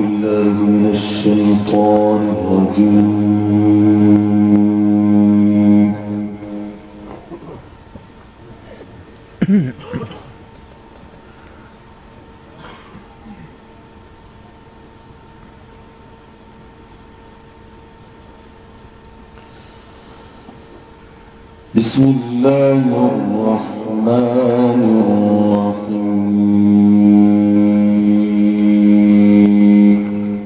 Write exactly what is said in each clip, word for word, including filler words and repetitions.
بالله من الشيطان الرجيم. بسم الله الرحمن الرحيم.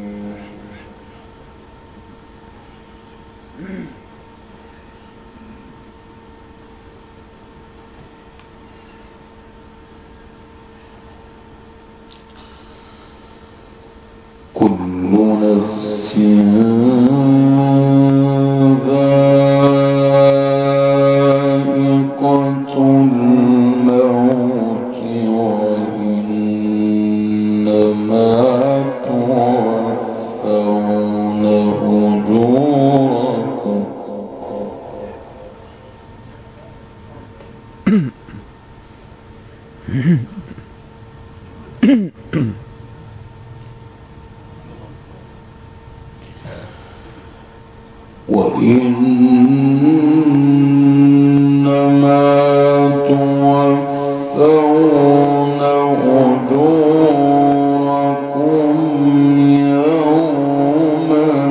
كل نفس وإنما توفون أجوركم يوم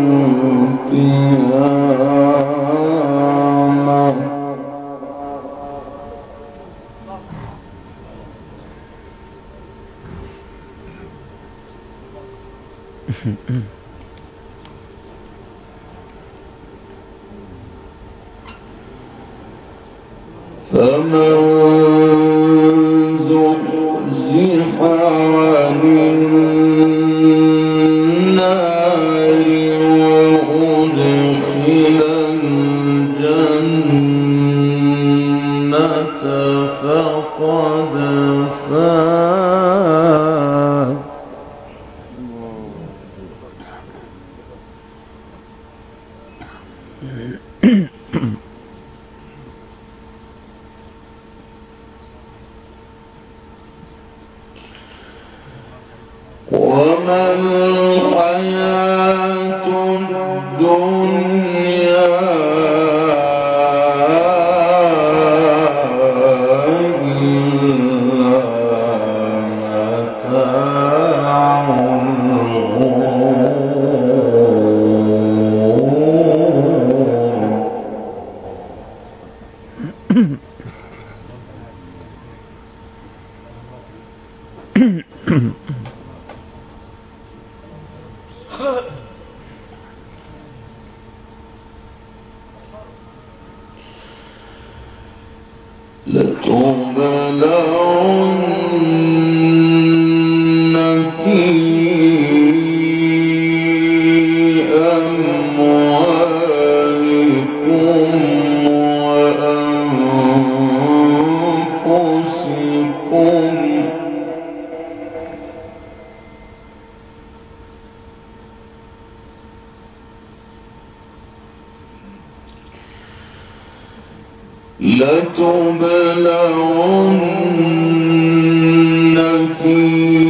القيامة. فمن زحزح عن النار وأدخل الجنة فقد فاز. وما الحياة الدنيا إلا متاع الغرور. لتبلغن في أموالكم وأنفسكم لتبلغن في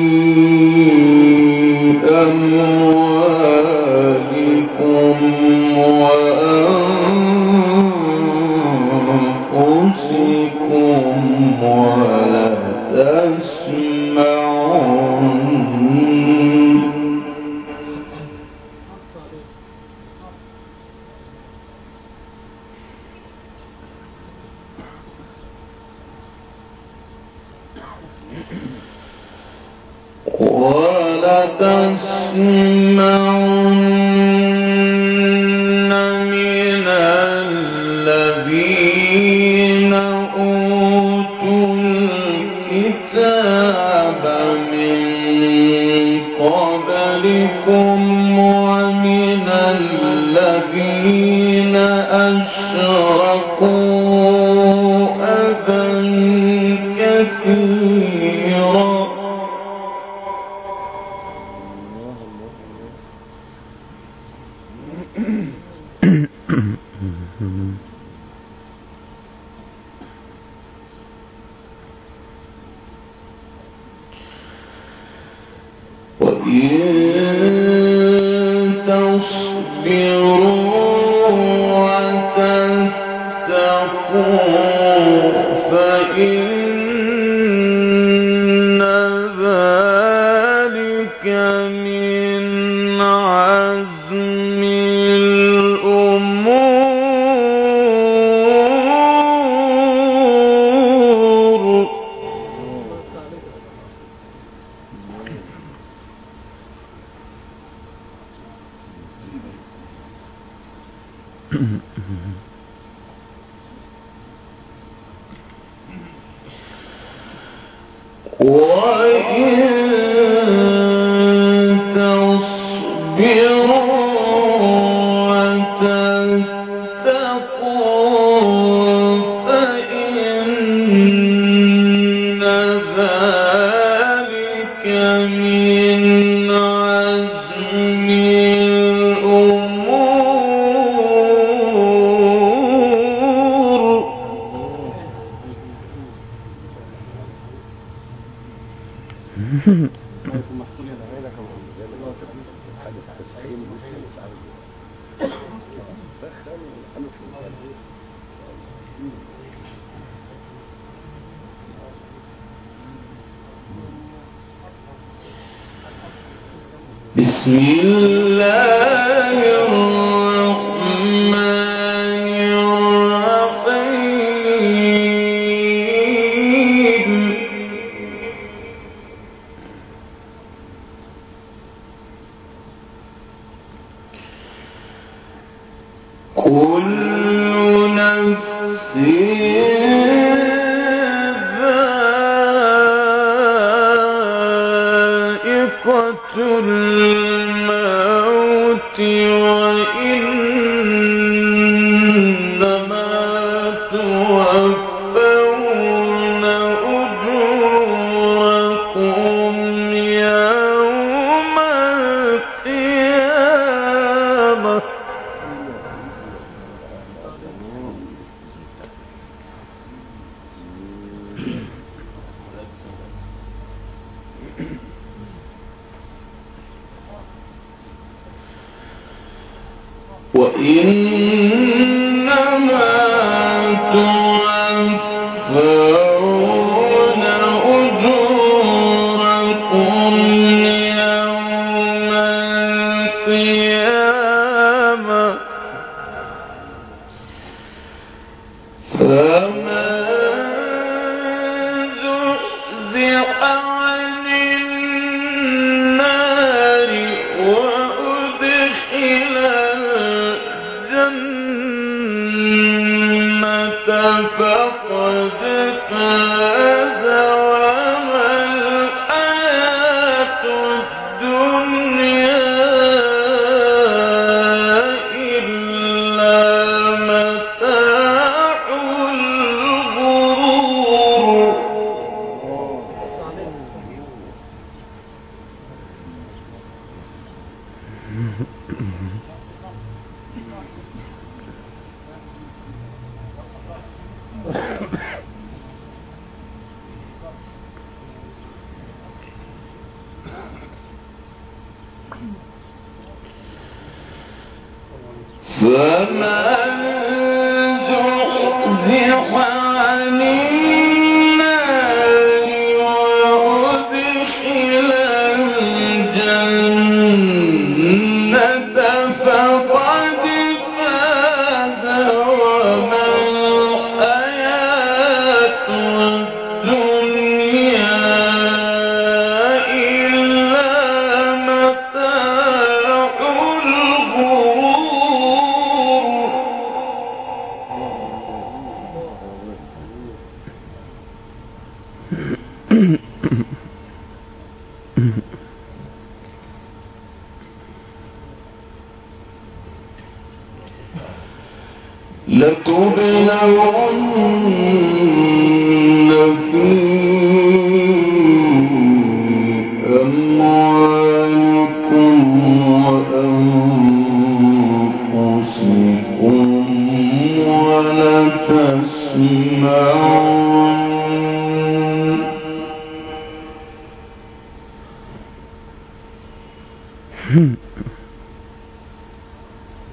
أموالكم وأنفسكم ولتسمعن ولتسمعن من الذين أوتوا الكتاب من قبلكم ومن الذين أشركوا أذى كثيرا. وإن بسم الله الرحمن الرحيم كل نفس ذائقة الموت وإنما توفون أجوركم يوم القيامة وإنما توفون أجوركم يوم القيامة فمن زحزح عن النار وأدخل فقد فاز وما الحياة الدنيا إلا متاع الغرور فمن زحزح عن النار وأدخل الجنة فقد فاز وما الحياة الدنيا إلا متاع الغرور لتبلغن في أموالكم وأنفسكم ولتسمعن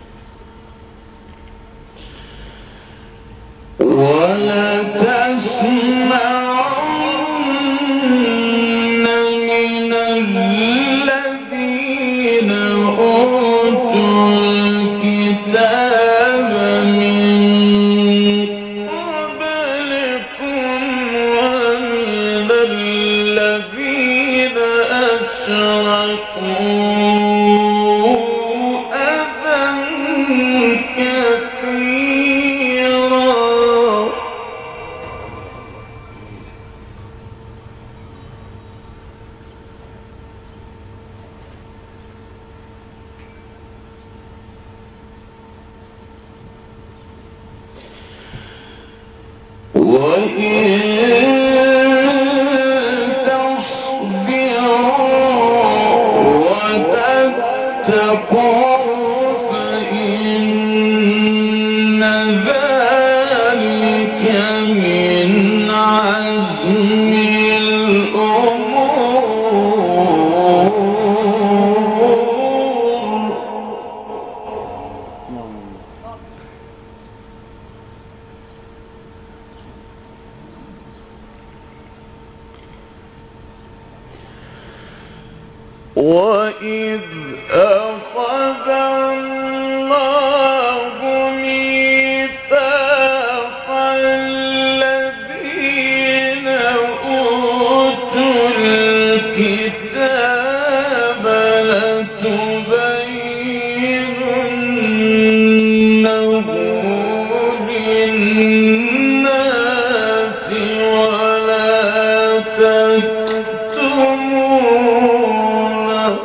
وَإِذْ أَخَذَ اللَّهُ مِيثَاقَ الَّذِينَ أُوتُوا الْكِتَابَ لَتُبَيِّنُنَّهُ لِلنَّاسِ وَلَا تَكْتُمُونَهُ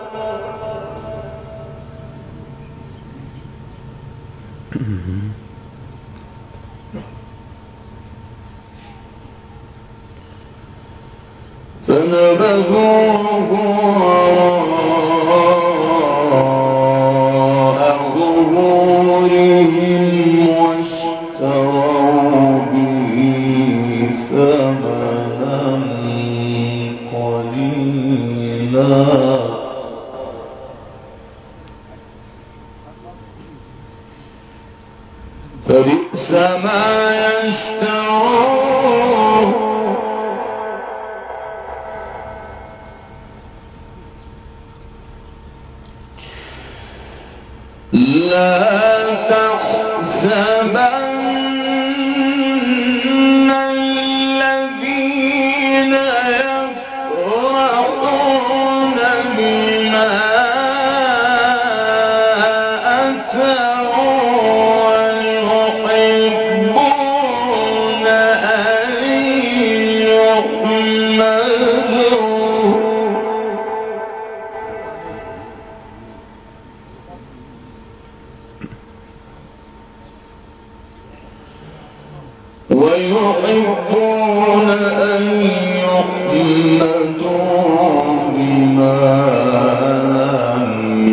فنبذوه وراء ظهورهم واشتروا به ثمنا قليلا فبئس ما يشترون لا تحسبن الذين يفرحون بما أتوا ويحبون أن يحمدوا ويحبون أن يحمدوا بما لم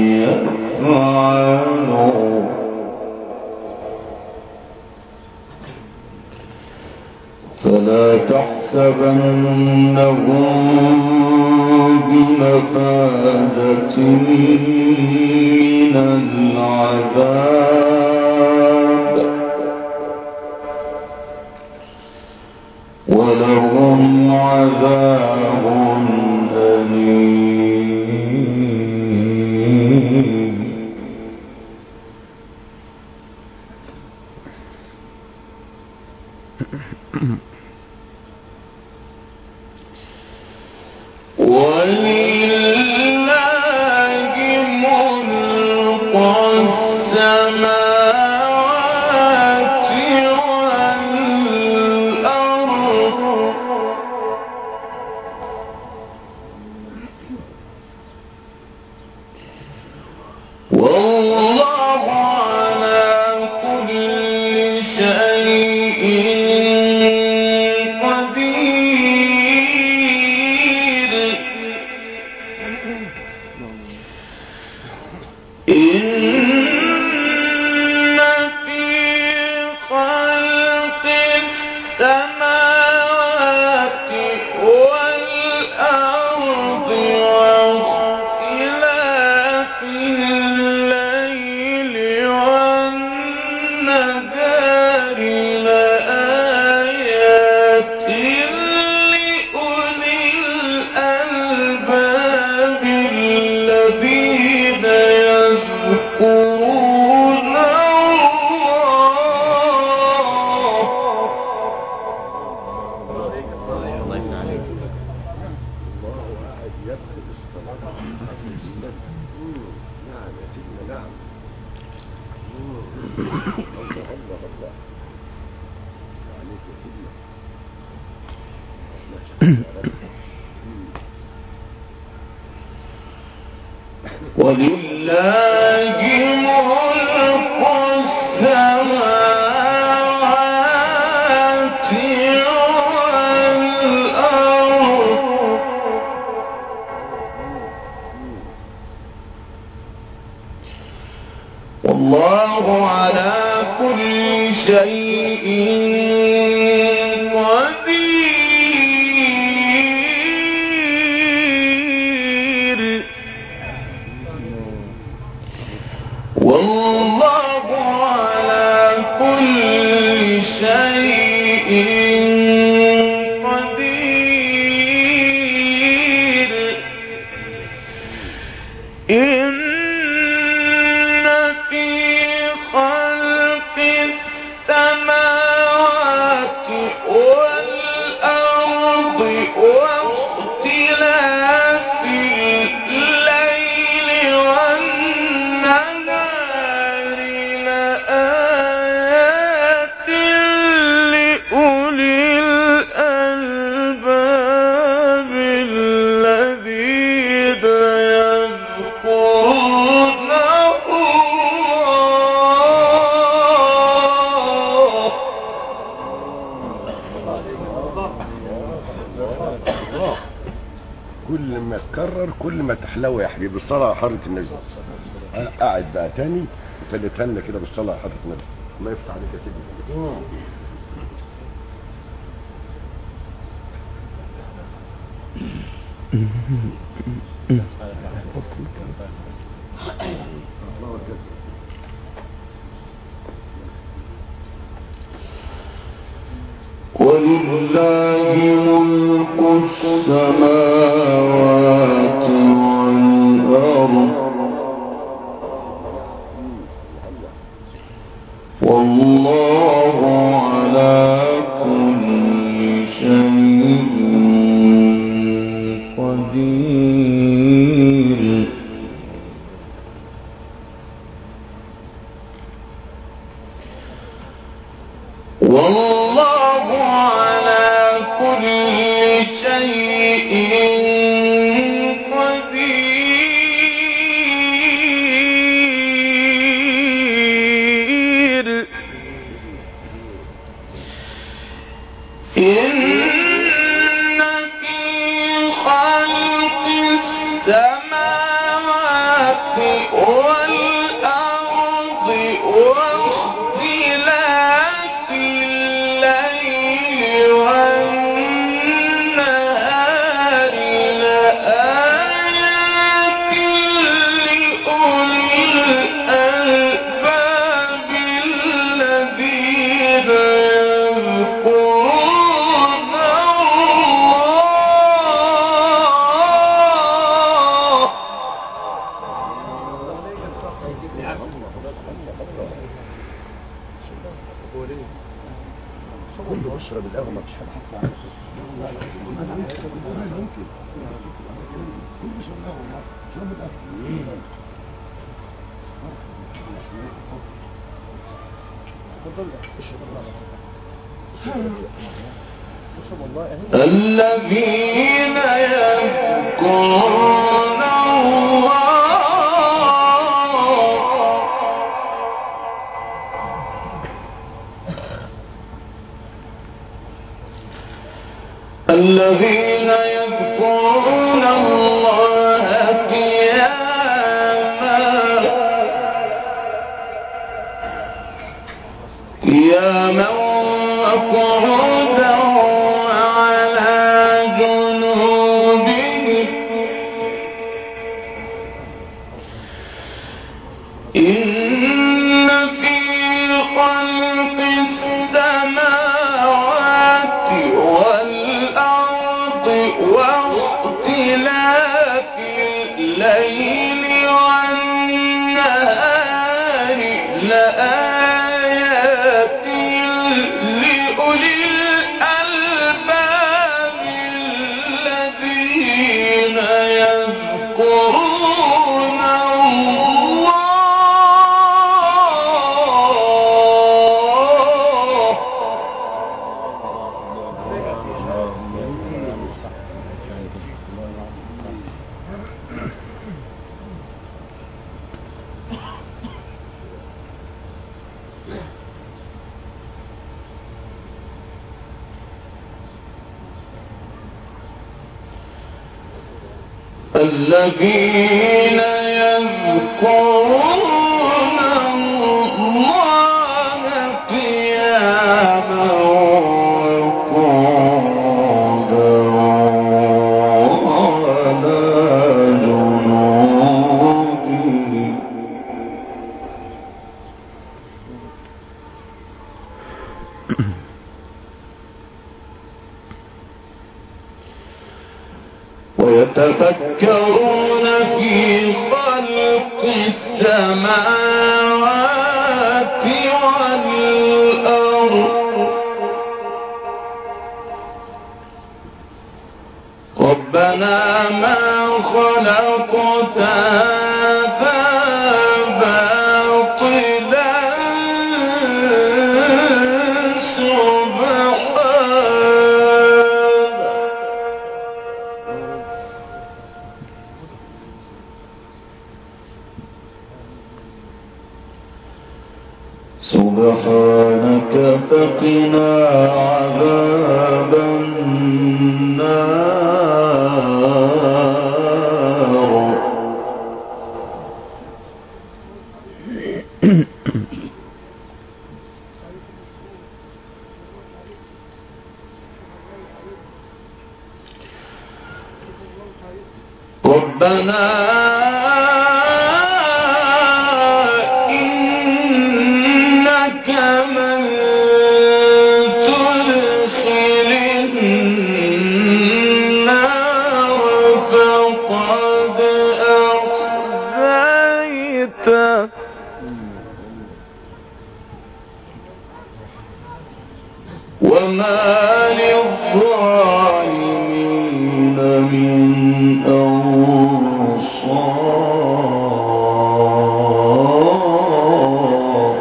يفعلوا فلا تحسبنهم بمفازة من العذاب ولهم عذاب أليم ولله ملك السماوات والأرض والله على كل شيء قدير إن في خلق السماوات والأرض واختلاف الليل والنهار لآيات لأولي الألباب الذين يذكرون ولله ملك السماوات الله. كل ما تكرر كل ما تحلو يا حبيبي. الصلاة على حضرة النبي. أنا قاعد بقى تاني فلتها لنا كده بالصلاة على حضرة النبي. الله يفتح عليك يا سيدي. ولله ملك السماوات والأرض والله على كل شيء قدير. والله على كل شيء قدير. إن في خلق السماوات والأرض واختلاف الليل والنهار لآيات لأولي الألباب الذين يذكرون كله بشرب القهوة ما فيش حد هيطلع. ممكن كله بشرب القهوة شرب القهوة. الذين يذكرون الله الذين يذكرون الله قياما قياما وقعودا وعلى جنوبهم. إن في خلق السماوات والأرض واختلاف الليل والنهار لآيات لأولي الألباب الذين يذكرون الله الذين يذكرون الله قياما وقعودا وعلى جنوبهم. ويتفكرون في خلق السماوات والأرض ربنا ما خلقت هذا باطلا سبحانك فقنا عذاب النار. ربنا إنك من تدخل النار فقد أخزيته وما للظالمين من أنصار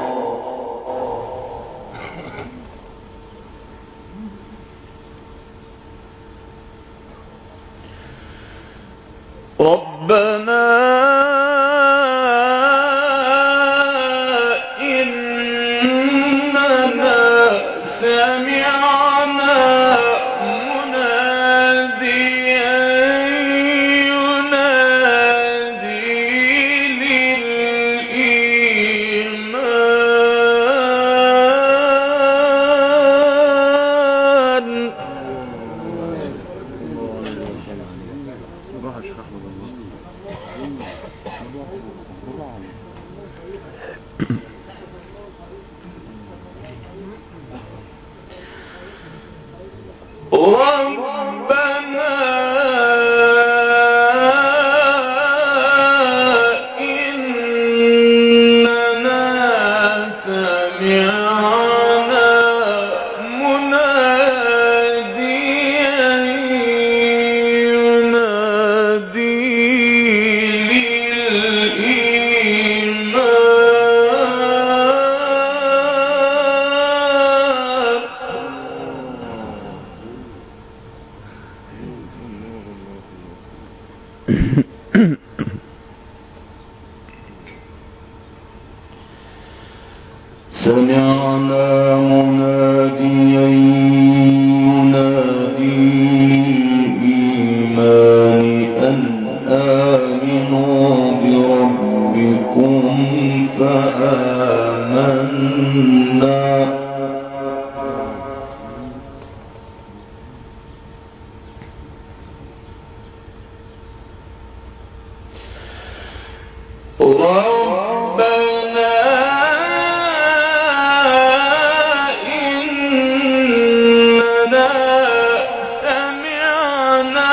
ربنا إننا سمعنا مناديا سمعنا مناديا ينادي للإيمان أن آمنوا بربكم فآمنا ربنا إننا سمعنا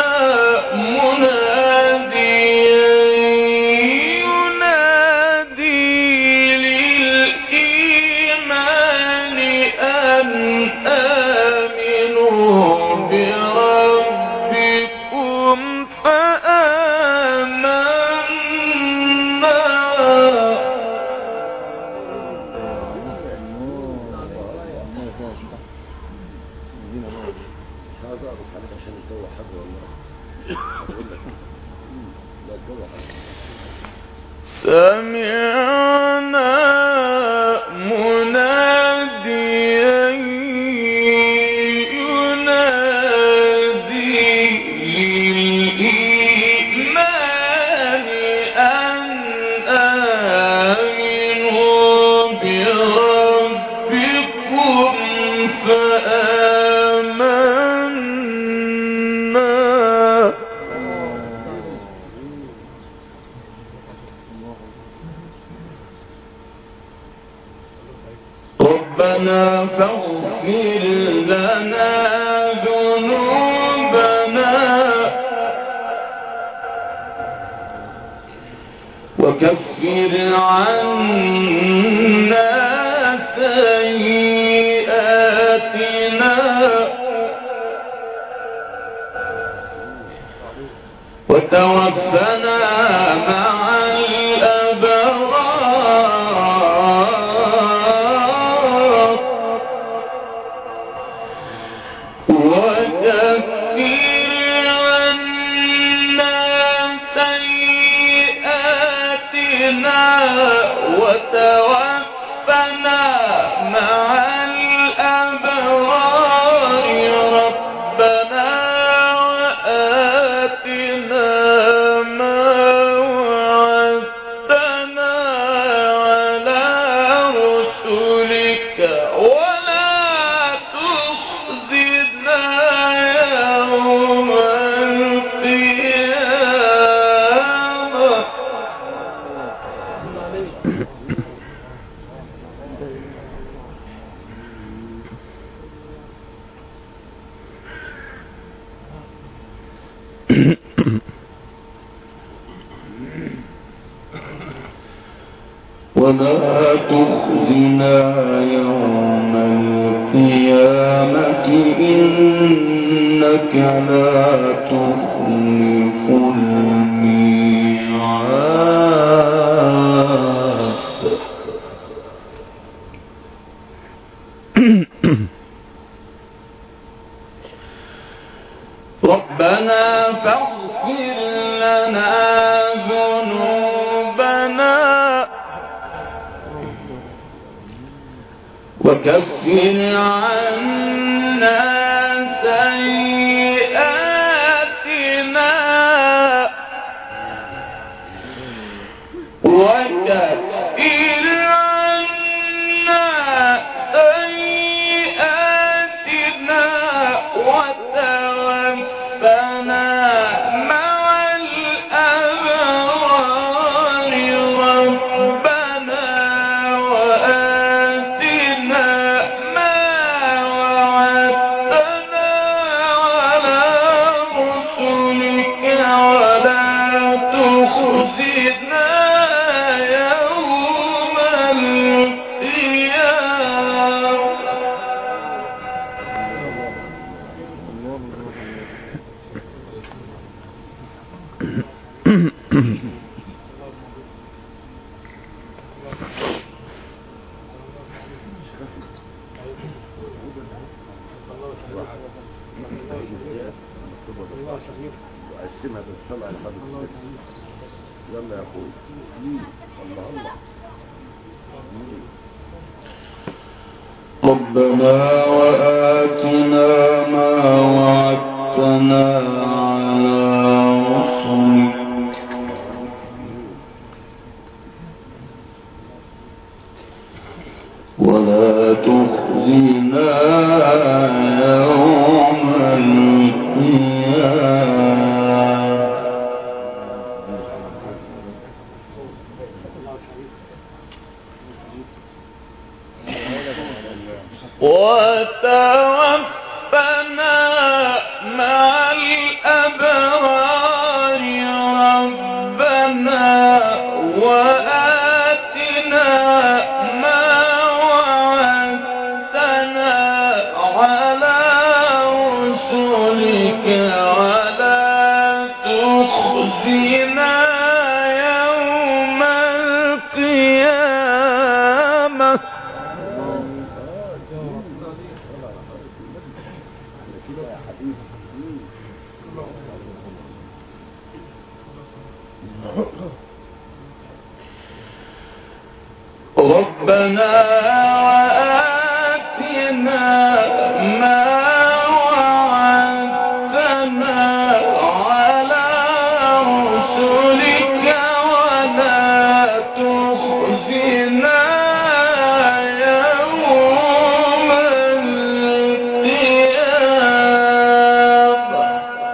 مناديا ينادي للإيمان أن آمنوا بربكم فآمنا سمعنا مناديا ينادي للإيمان أن آمنوا بربكم فآمنا ربنا فاغفر لنا ذنوبنا وكفر عنا سيئاتنا وتوفنا مع الأبرار وكفر عنا سيئاتنا وتوفنا مع الأبرار ربنا وآتنا ما تخزنا يوم القيامة إنك لا تخلف الميعاد. ربنا فاغفر لنا ذنوبنا وكفر عنا سيئاتنا وكفر عنا سيئاتنا وتوفنا مع الأبرار. ربنا وآتنا ما وعدتنا على رسلك ولا تخزنا يوم وقسمها بالصلاة على حضرتك. يلا يا اخوي. الله الله. ربنا وآتنا ما وعدتنا على رسلك ولا تخزنا يوم القيامة. وتوفنا مع الأبرار. ربنا وآتنا ما وعدتنا على رسلك ولا تخزنا يوم القيامة. ربنا وآتنا ما وعدتنا على رسلك ولا تخزنا يوم القيامة.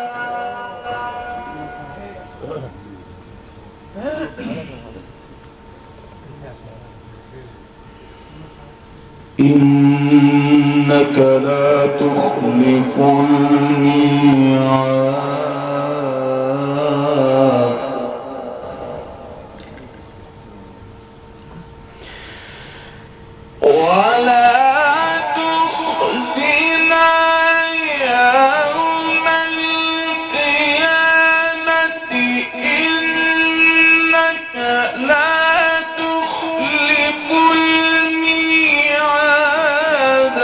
إنك لا تخلف الميعاد. ولا تخزنا يوم القيامة إنك لا تخلف الميعاد.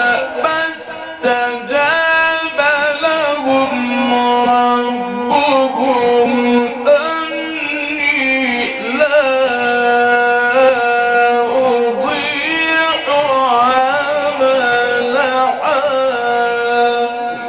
فاستجاب لهم ربهم أني لا أضيع عمل عامل.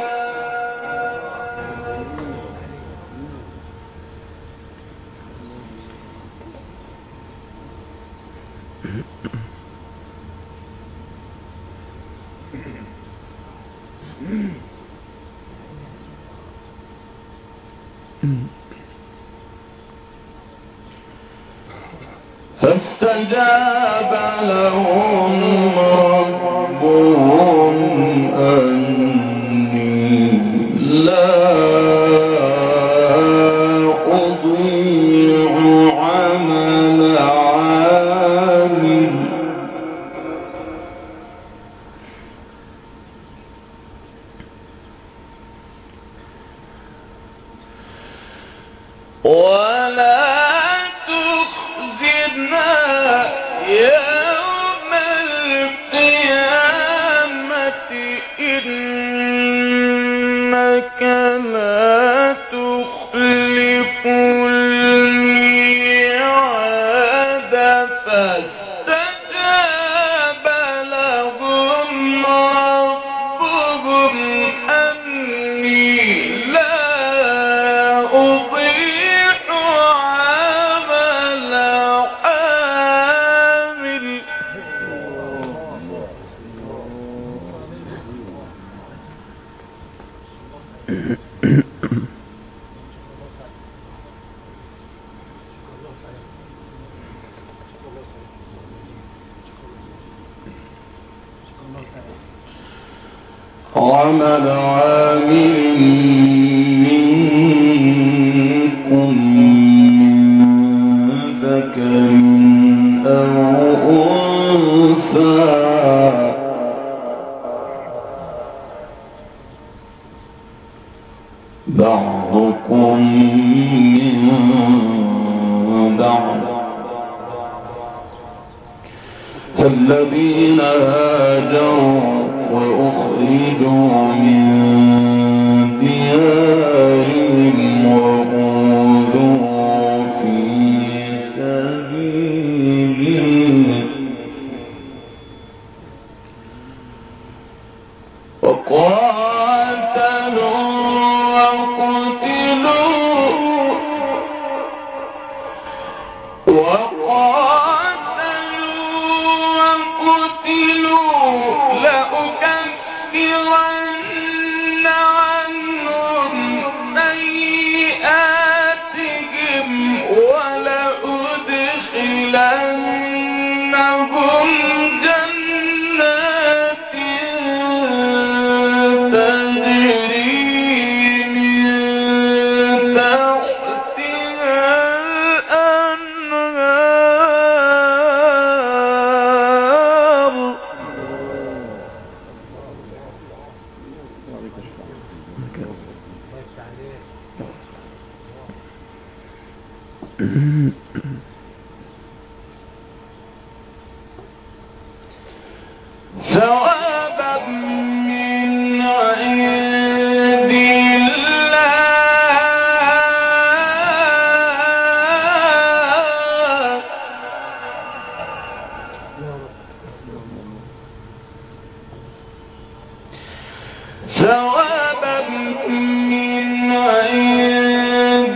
فاستجاب لهم ربهم أني لا أضيع عمل عامل ولا تخزنا يوم القيامة إنك لا تخلف الميعاد فاستجاب لهم ربهم أني لا أضيع عمل عامل عمل عامل منكم من ذكر أو أنثى بعضكم من بعض فالذين هاجروا وأخرجوا من ديارهم وأوذوا في سبيلي وقاتلوا وقتلوا وقاتلوا وقتلوا لأكفرن عنهم سيئاتهم ولأدخلنهم جنات تجري من تحتها الأنهار ثوابا من عند الله ثوابا من عند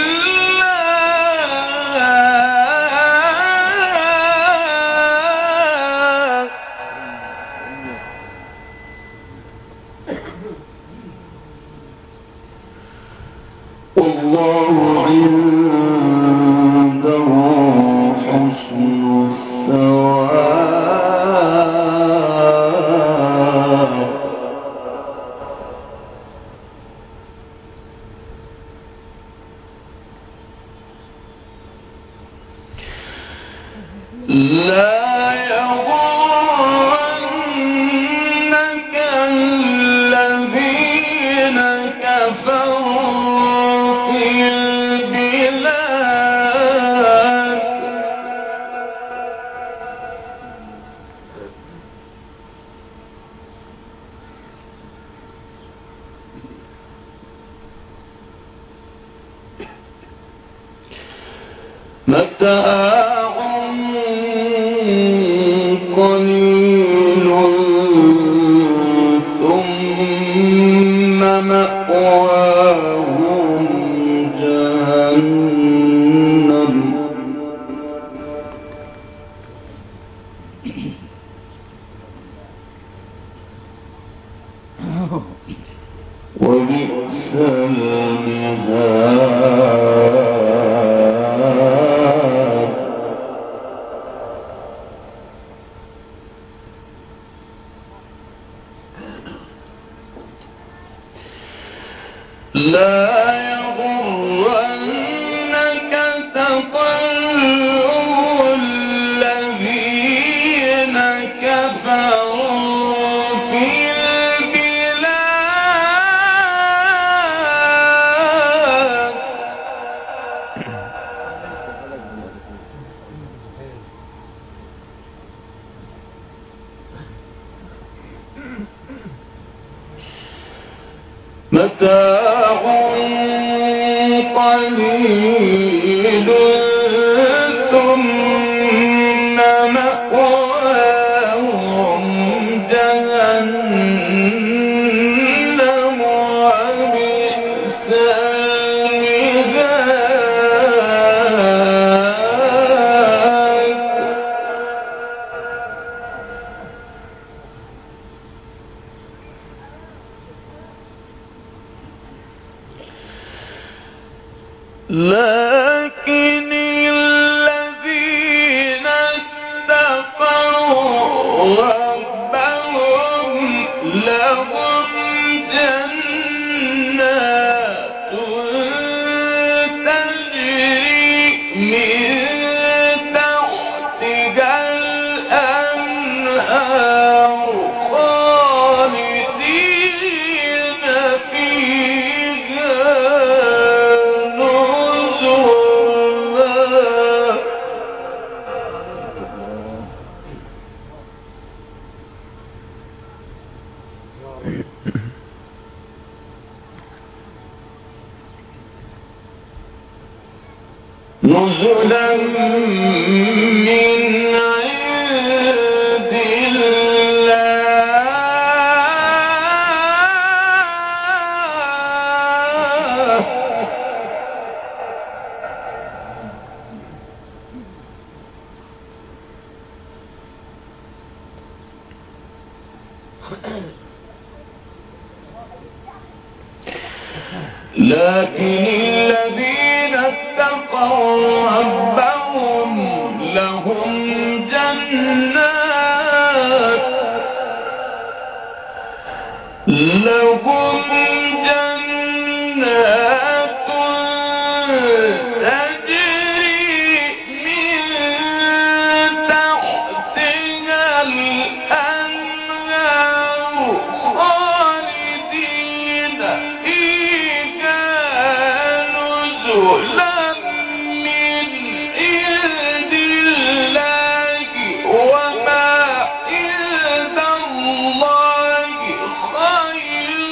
الله والله عنده حسن الثواب لا يغرنك الذين كفروا في البلاد متاع قليل ثم مأواهم جهنم وبئس المهاد قليل ثم مأواهم جهنم وبئس المهاد. لكن الذين اتقوا ربهم لهم جنات تجري من تحتها الأنهار خالدين فيها نزلا من عند الله. لكن الذين اتقوا ربهم لهم جنات لهم جنات تجري من تحتها الأنهار خالدين فيها نزلا من عند الله وما عند الله خير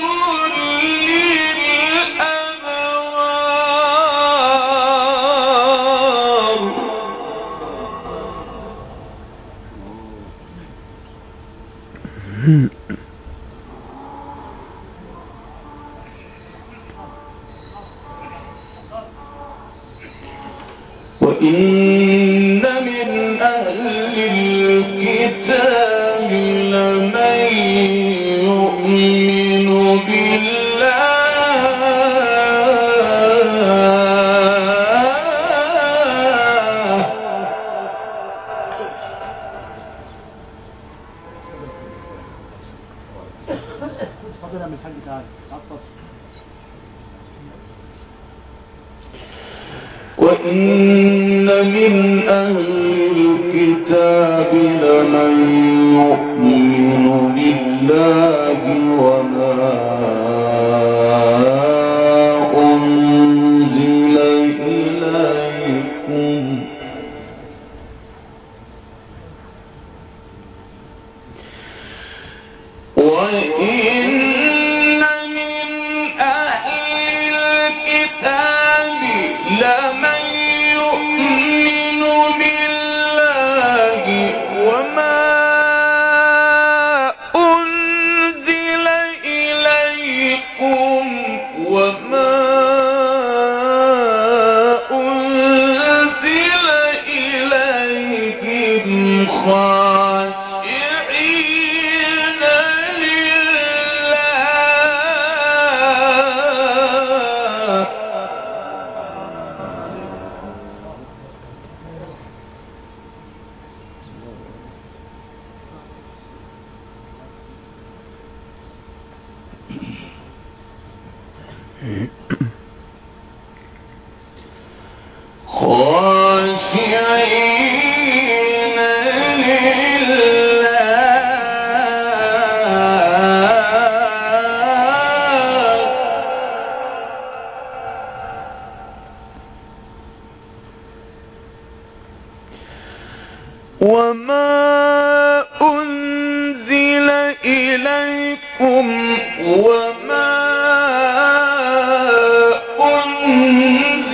للأبرار. وإن من أهل الكتاب لمن يؤمن بالله فضلا من الحاج تعالى. وإن من أهل الكتاب لمن يؤمن بالله وما أنزل إليكم وإن من أهل الكتاب لمن يؤمن بالله وما أنزل إليكم وما أنزل إليهم خاشعين لله. خاشعين لله وما أنزل إليكم وما أنزل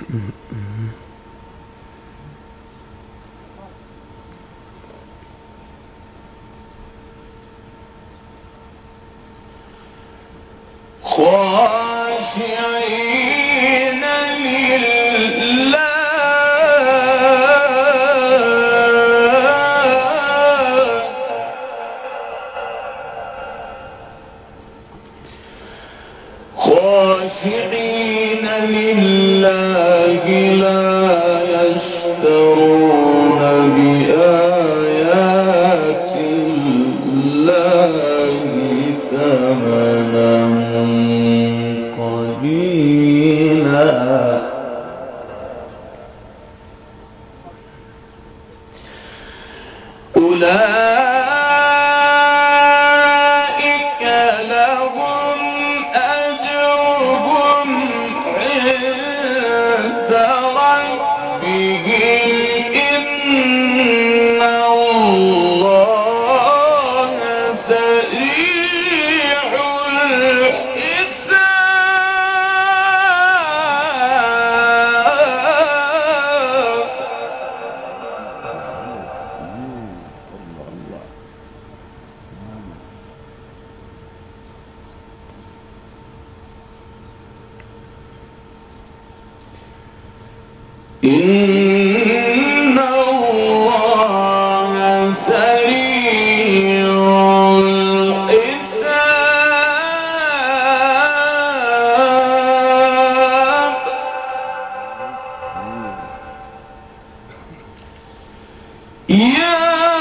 خاشعين لله خاشعين لله لا يشترون بآيات الله ثمنا قليلا أولئك لهم أجرهم عند ربهم إن الله سريع إن الله سريع الحساب يا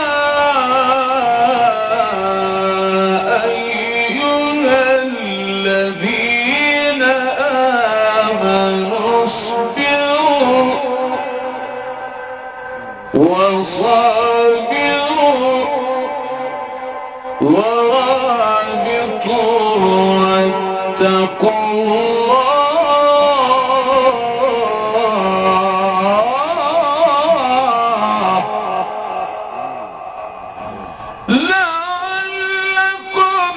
أيها الذين آمنوا اصبروا وصابروا ورابطوا واتقوا الله لعلكم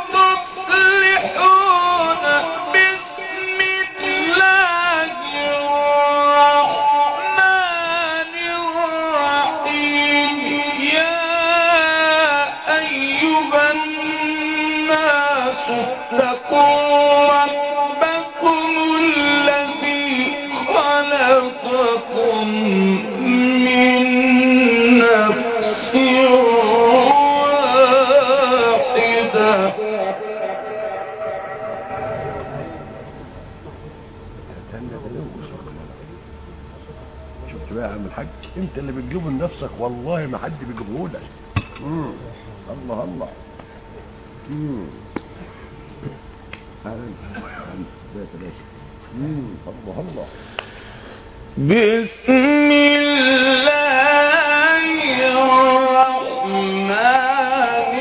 تفلحون بسم الله الرحمن الرحيم يا أيها الناس اتقوا ربكم الذي خلقكم من نفس واحدة شفت بقى يا عم الحاج، انت اللي بتجيبه لنفسك والله ما حد بيجيبه لك. امم الله الله. امم الله الله. بسم الله الرحمن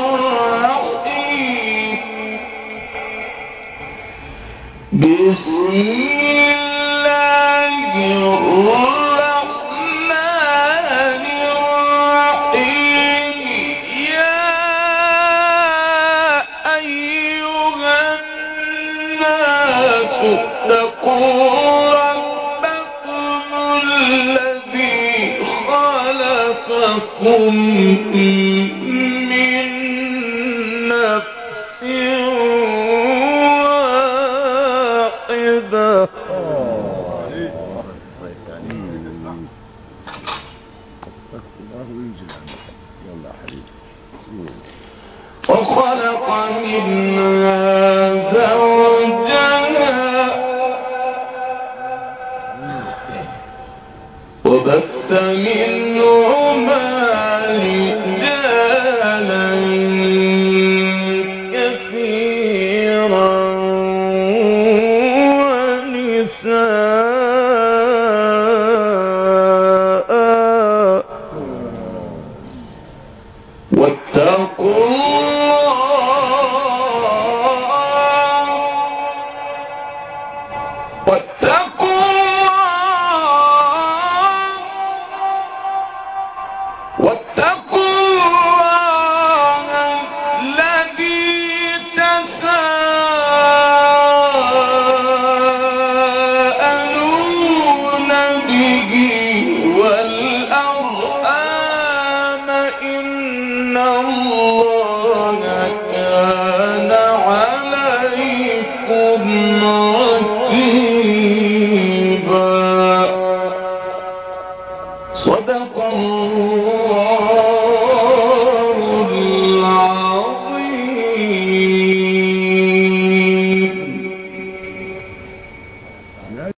الرحيم بسم الله الرحمن الرحيم يا أيها الناس اتقوا ربكم الذي خلقكم من نفس واحدة وخلق منها زوجها وبث منهما رجالا كثيرا ونساء واتقوا الله واتقوا الله الرجيم